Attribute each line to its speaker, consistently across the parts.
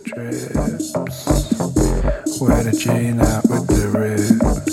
Speaker 1: strips. Wear the jean out with the ribs.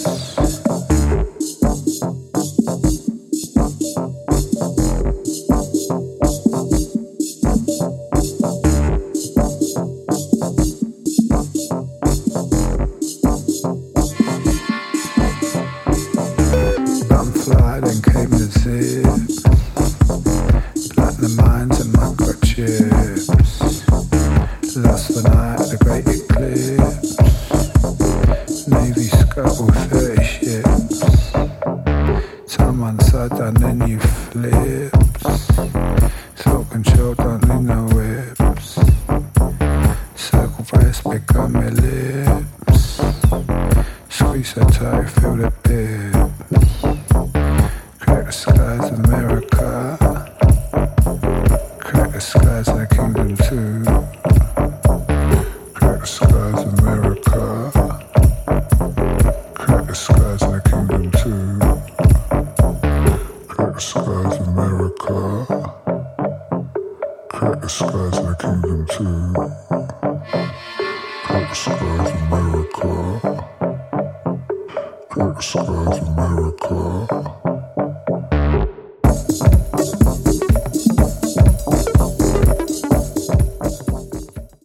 Speaker 1: Fly, then came the zips. Platinum mines and microchips. Last the night, the great eclipse. Navy scuttle 30 ships. Time one side down, then you flips. Thought control, don't need no whips. Circle brace, become your lips. Squeeze so tight, feel the dips. Crack the skies, America. Crack the skies, and the kingdom too. Crack the skies, America. Crack the skies, and the kingdom too. Crack the skies, America. Crack the skies, and the kingdom too. Crack the skies,